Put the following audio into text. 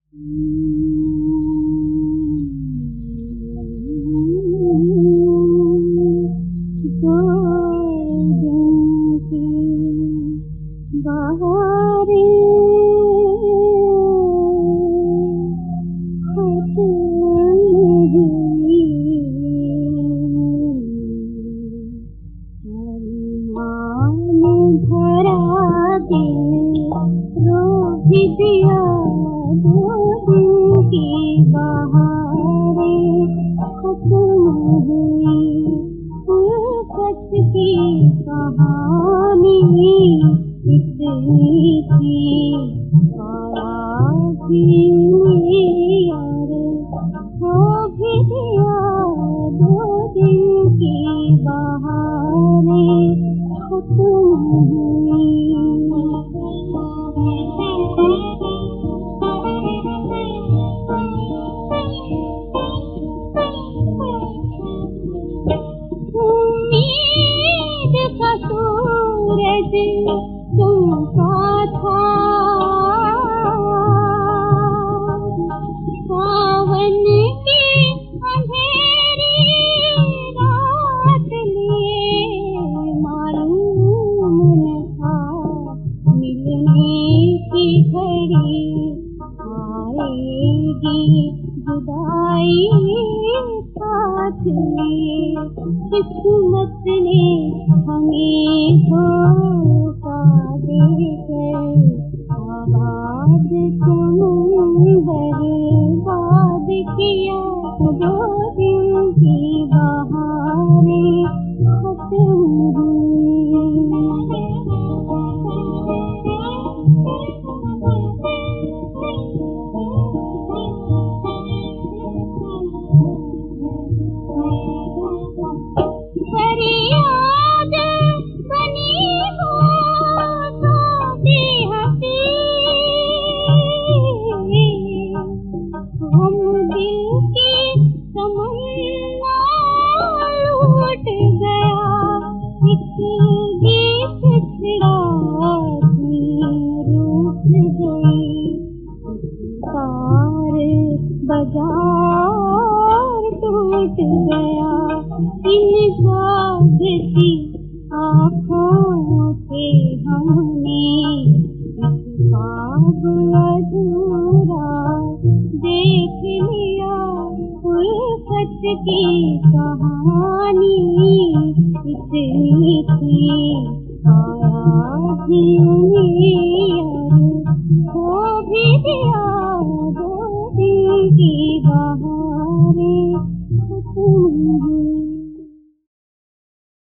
दिया दो दिन की बहारें खत्म हुई, उल्फत की कहानी इतनी थी। आया भी यार हो भी दिया दो दिन की बहारें खत्म हुई। उम्मीद का सूरज चमका था, सावन की अंधेरी रात लिए मालूम न था मिलने की घड़ी आएगी, जुदाई साथ लिए। किस्मत ने हमें धोखा देकर आबाद तुम बर्बाद किया। दो दिन की बहारें खत्म हुई। फरियाद बनी हो सोती हंसी, हम दिल की तमन्ना लूट गया। एक गीत छिड़ा रूठ गई, तार बाजार टूट गया। इन जागती आँखों से हमने एक ख्वाब अधूरा देख लिया। उल्फत की कहानी इतनी थी, आया भी यार हो भी दिया दो दिन की बहारें खत्म हुई।